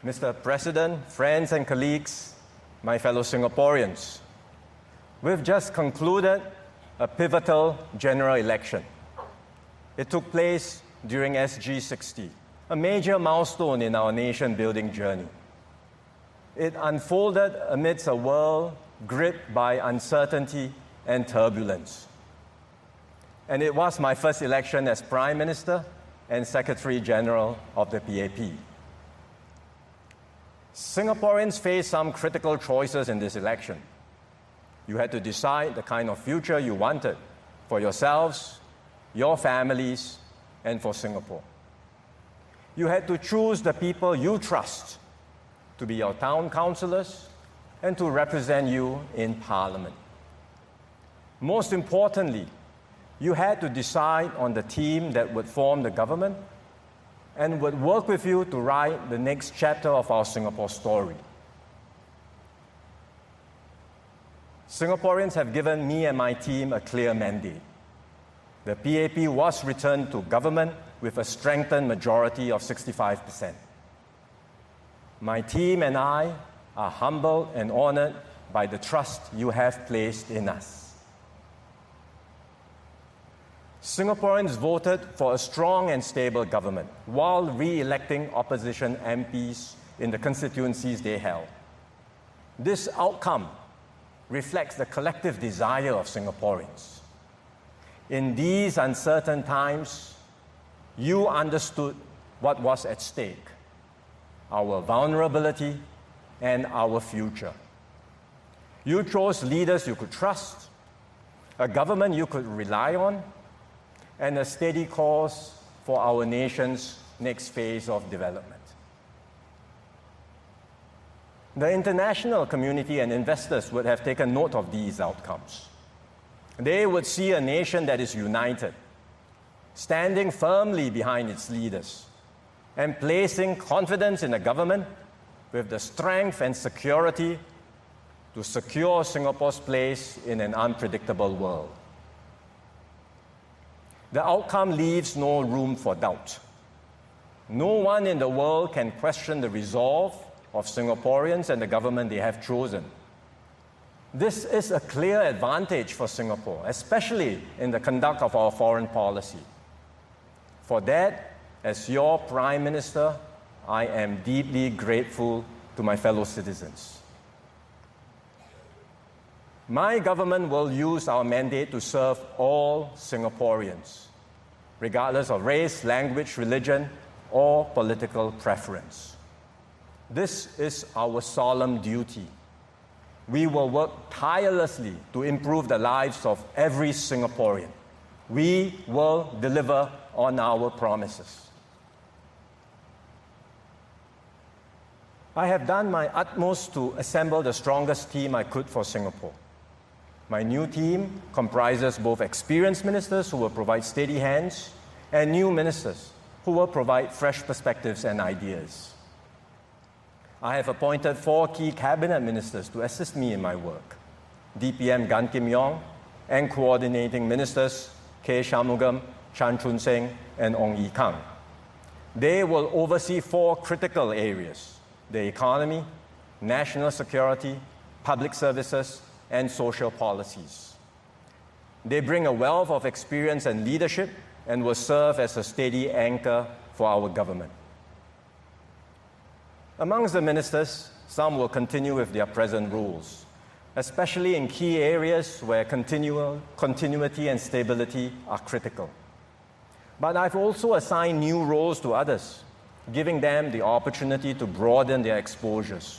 Mr. President, friends and colleagues, my fellow Singaporeans, we've just concluded a pivotal general election. It took place during SG60, a major milestone in our nation-building journey. It unfolded amidst a world gripped by uncertainty and turbulence. And it was my first election as Prime Minister and Secretary General of the PAP. Singaporeans faced some critical choices in this election. You had to decide the kind of future you wanted for yourselves, your families, and for Singapore. You had to choose the people you trust to be your town councillors and to represent you in Parliament. Most importantly, you had to decide on the team that would form the government and would work with you to write the next chapter of our Singapore story. Singaporeans have given me and my team a clear mandate. The PAP was returned to government with a strengthened majority of 65%. My team and I are humbled and honored by the trust you have placed in us. Singaporeans voted for a strong and stable government while re-electing opposition MPs in the constituencies they held. This outcome reflects the collective desire of Singaporeans. In these uncertain times, you understood what was at stake: our vulnerability and our future. You chose leaders you could trust, a government you could rely on, and a steady course for our nation's next phase of development. The international community and investors would have taken note of these outcomes. They would see a nation that is united, standing firmly behind its leaders, and placing confidence in a government with the strength and security to secure Singapore's place in an unpredictable world. The outcome leaves no room for doubt. No one in the world can question the resolve of Singaporeans and the government they have chosen. This is a clear advantage for Singapore, especially in the conduct of our foreign policy. For that, as your Prime Minister, I am deeply grateful to my fellow citizens. My government will use our mandate to serve all Singaporeans, regardless of race, language, religion, or political preference. This is our solemn duty. We will work tirelessly to improve the lives of every Singaporean. We will deliver on our promises. I have done my utmost to assemble the strongest team I could for Singapore. My new team comprises both experienced ministers who will provide steady hands and new ministers who will provide fresh perspectives and ideas. I have appointed 4 key cabinet ministers to assist me in my work: DPM Gan Kim Yong and coordinating ministers K. Shanmugam, Chan Chun Sing, and Ong Yi Kang. They will oversee 4 critical areas: the economy, national security, public services, and social policies. They bring a wealth of experience and leadership and will serve as a steady anchor for our government. Amongst the ministers, some will continue with their present roles, especially in key areas where continuity and stability are critical. But I've also assigned new roles to others, giving them the opportunity to broaden their exposures.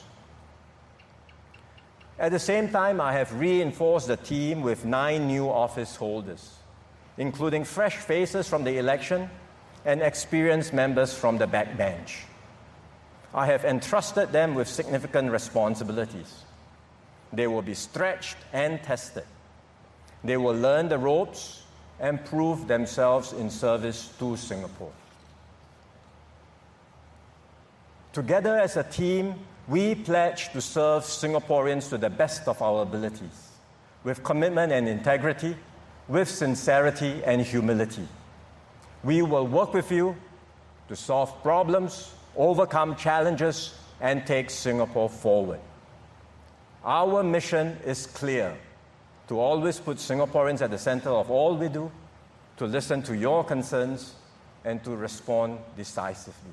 At the same time, I have reinforced the team with 9 new office holders, including fresh faces from the election and experienced members from the backbench. I have entrusted them with significant responsibilities. They will be stretched and tested. They will learn the ropes and prove themselves in service to Singapore. Together as a team, we pledge to serve Singaporeans to the best of our abilities, with commitment and integrity, with sincerity and humility. We will work with you to solve problems, overcome challenges, and take Singapore forward. Our mission is clear: to always put Singaporeans at the center of all we do, to listen to your concerns, and to respond decisively.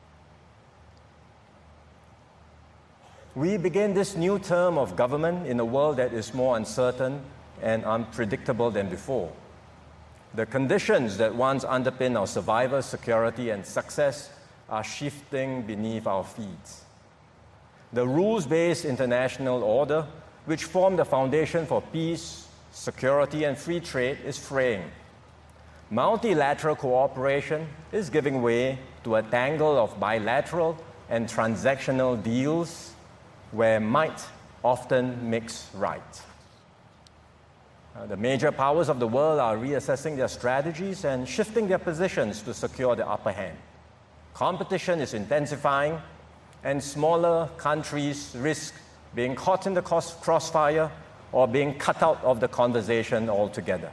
We begin this new term of government in a world that is more uncertain and unpredictable than before. The conditions that once underpinned our survival, security, and success are shifting beneath our feet. The rules-based international order, which formed the foundation for peace, security, and free trade, is fraying. Multilateral cooperation is giving way to a tangle of bilateral and transactional deals where might often makes right. The major powers of the world are reassessing their strategies and shifting their positions to secure the upper hand. Competition is intensifying, and smaller countries risk being caught in the crossfire or being cut out of the conversation altogether.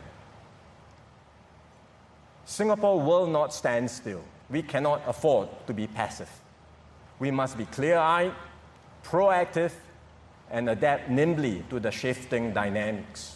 Singapore will not stand still. We cannot afford to be passive. We must be clear-eyed, proactive, and adapt nimbly to the shifting dynamics.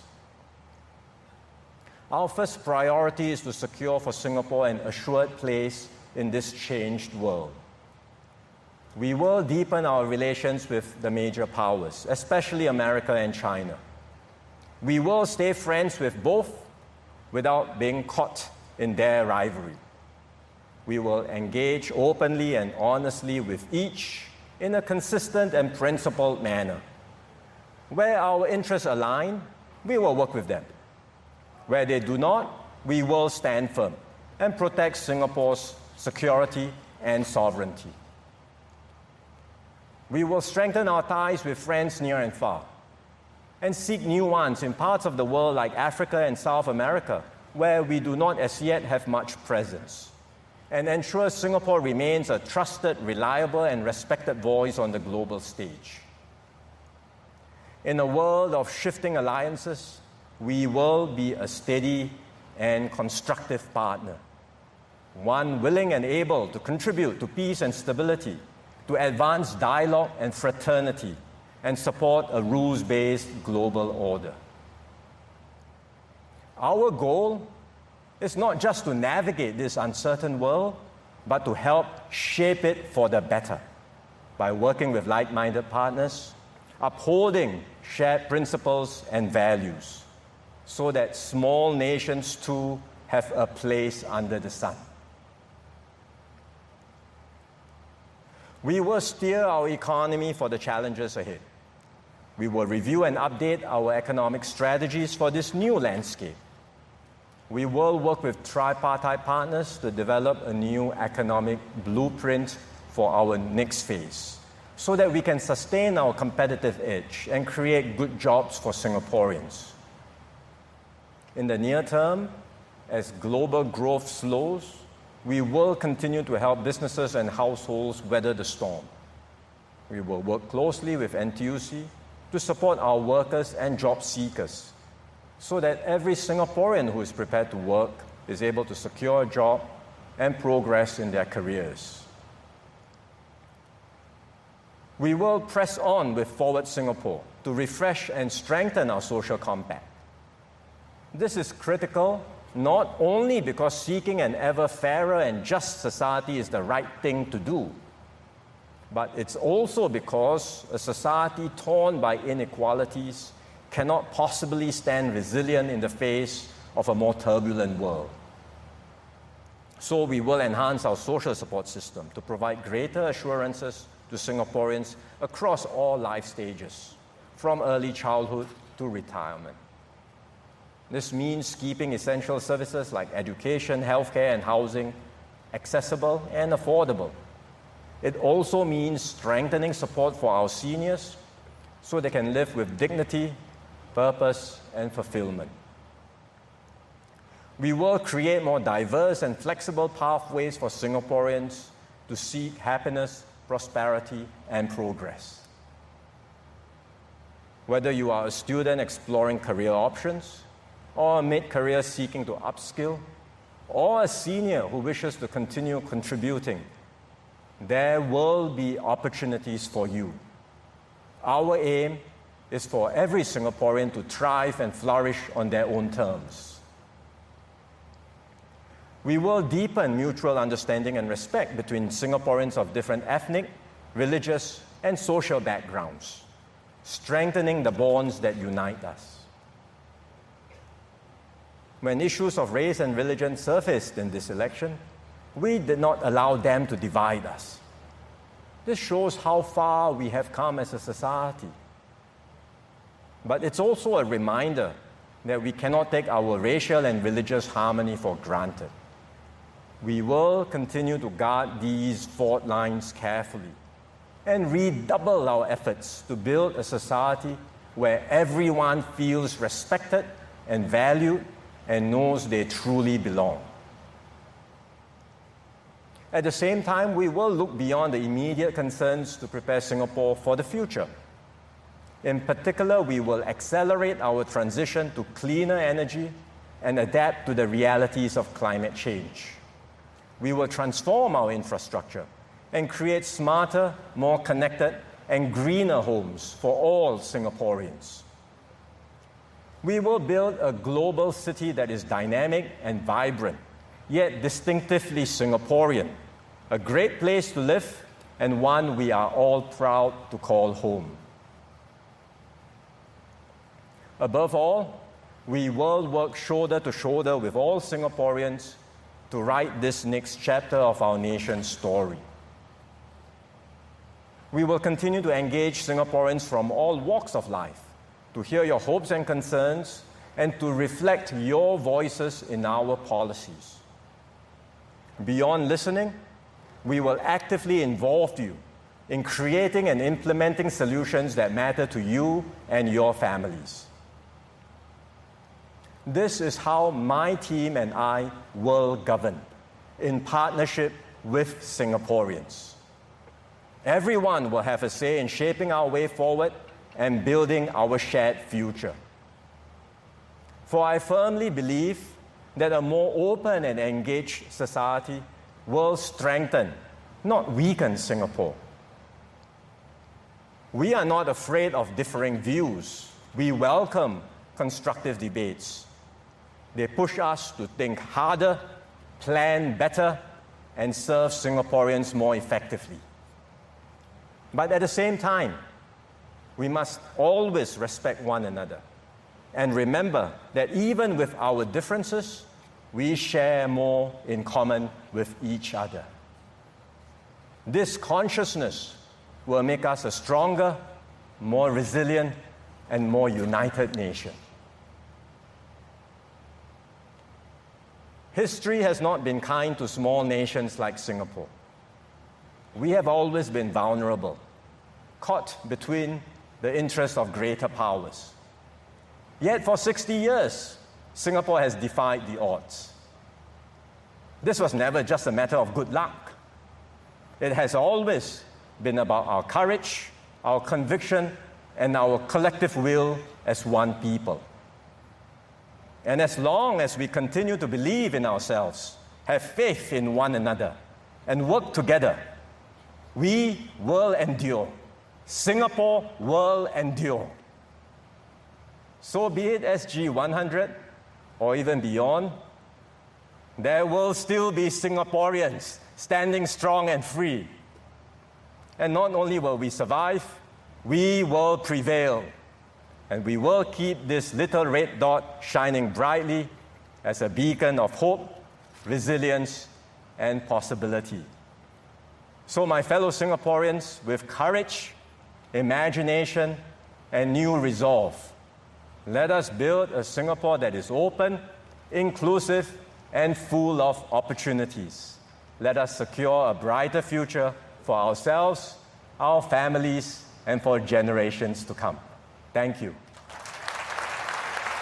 Our first priority is to secure for Singapore an assured place in this changed world. We will deepen our relations with the major powers, especially America and China. We will stay friends with both without being caught in their rivalry. We will engage openly and honestly with each in a consistent and principled manner. Where our interests align, we will work with them. Where they do not, we will stand firm and protect Singapore's security and sovereignty. We will strengthen our ties with friends near and far and seek new ones in parts of the world like Africa and South America, where we do not as yet have much presence, and ensure Singapore remains a trusted, reliable, and respected voice on the global stage. In a world of shifting alliances, we will be a steady and constructive partner, one willing and able to contribute to peace and stability, to advance dialogue and fraternity, and support a rules-based global order. Our goal is not just to navigate this uncertain world, but to help shape it for the better by working with like-minded partners, upholding shared principles and values, so that small nations too have a place under the sun. We will steer our economy for the challenges ahead. We will review and update our economic strategies for this new landscape. We will work with tripartite partners to develop a new economic blueprint for our next phase, so that we can sustain our competitive edge and create good jobs for Singaporeans. In the near term, as global growth slows, we will continue to help businesses and households weather the storm. We will work closely with NTUC to support our workers and job seekers, so that every Singaporean who is prepared to work is able to secure a job and progress in their careers. We will press on with Forward Singapore to refresh and strengthen our social compact. This is critical not only because seeking an ever fairer and just society is the right thing to do, but it's also because a society torn by inequalities cannot possibly stand resilient in the face of a more turbulent world. So we will enhance our social support system to provide greater assurances to Singaporeans across all life stages, from early childhood to retirement. This means keeping essential services like education, healthcare, and housing accessible and affordable. It also means strengthening support for our seniors so they can live with dignity, purpose, and fulfillment. We will create more diverse and flexible pathways for Singaporeans to seek happiness, prosperity, and progress. Whether you are a student exploring career options, or a mid-career seeking to upskill, or a senior who wishes to continue contributing, there will be opportunities for you. Our aim is for every Singaporean to thrive and flourish on their own terms. We will deepen mutual understanding and respect between Singaporeans of different ethnic, religious, and social backgrounds, strengthening the bonds that unite us. When issues of race and religion surfaced in this election, we did not allow them to divide us. This shows how far we have come as a society. But it's also a reminder that we cannot take our racial and religious harmony for granted. We will continue to guard these fault lines carefully and redouble our efforts to build a society where everyone feels respected and valued and knows they truly belong. At the same time, we will look beyond the immediate concerns to prepare Singapore for the future. In particular, we will accelerate our transition to cleaner energy and adapt to the realities of climate change. We will transform our infrastructure and create smarter, more connected, and greener homes for all Singaporeans. We will build a global city that is dynamic and vibrant, yet distinctively Singaporean, a great place to live and one we are all proud to call home. Above all, we will work shoulder to shoulder with all Singaporeans to write this next chapter of our nation's story. We will continue to engage Singaporeans from all walks of life, to hear your hopes and concerns, and to reflect your voices in our policies. Beyond listening, we will actively involve you in creating and implementing solutions that matter to you and your families. This is how my team and I will govern, in partnership with Singaporeans. Everyone will have a say in shaping our way forward and building our shared future. For I firmly believe that a more open and engaged society will strengthen, not weaken Singapore. We are not afraid of differing views. We welcome constructive debates. They push us to think harder, plan better, and serve Singaporeans more effectively. But at the same time, we must always respect one another and remember that even with our differences, we share more in common with each other. This consciousness will make us a stronger, more resilient, and more united nation. History has not been kind to small nations like Singapore. We have always been vulnerable, caught between the interests of greater powers. Yet for 60 years, Singapore has defied the odds. This was never just a matter of good luck. It has always been about our courage, our conviction, and our collective will as one people. And as long as we continue to believe in ourselves, have faith in one another, and work together, we will endure. Singapore will endure. So be it SG 100 or even beyond, there will still be Singaporeans standing strong and free. And not only will we survive, we will prevail. And we will keep this little red dot shining brightly as a beacon of hope, resilience, and possibility. So my fellow Singaporeans, with courage, imagination, and new resolve, let us build a Singapore that is open, inclusive, and full of opportunities. Let us secure a brighter future for ourselves, our families, and for generations to come. Thank you.